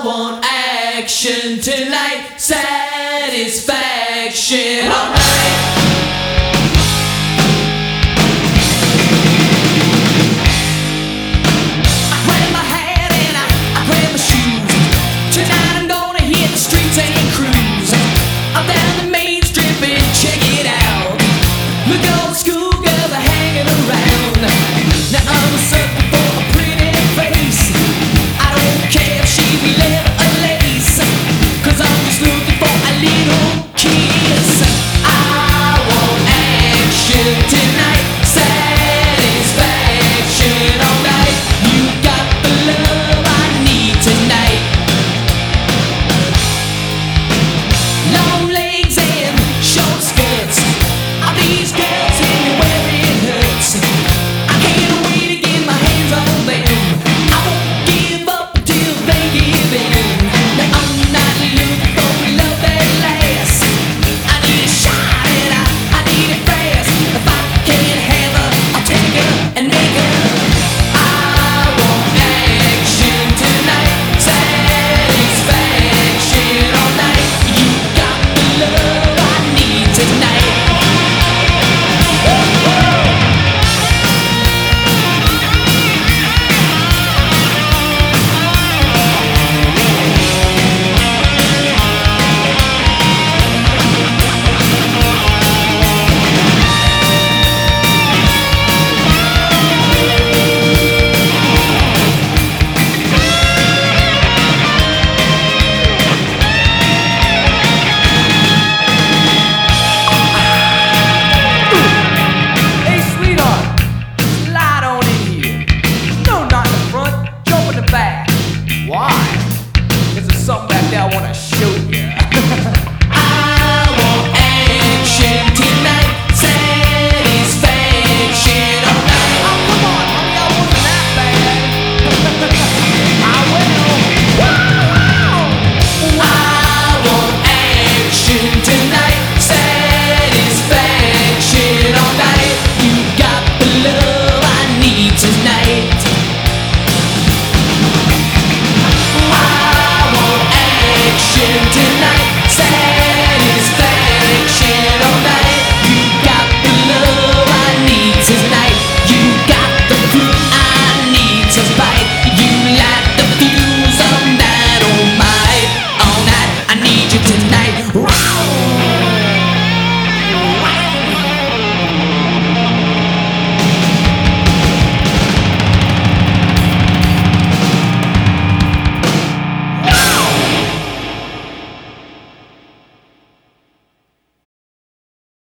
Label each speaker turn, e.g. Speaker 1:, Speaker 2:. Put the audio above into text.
Speaker 1: want action tonight, satisfaction all night. I grab my hat and I grab my shoes. Tonight I'm gonna hit the streets and cruise. I'm down the main strip and check it out. Look, all the schoolgirls are hanging around. Now I'm a sucker for a pretty face. I don't care if she's leather or lace, 'cause I'm just looking for a little kiss. I want action tonight, satisfaction all night. You got the love I need tonight. Long legs and short skirts. All these girls hit me where it hurts. I can't wait to get my hands on them. I won't give up until they give in. Now I'm not looking for love that lasts. I need a shot and I need it fast. If I can't have her, I'll take her and make her. I want action tonight, satisfaction all night. You got the love I need tonight. Hey, sweetheart, slide on in here. No, not in the front, jump in the back. Why? Is there something back there I wanna show?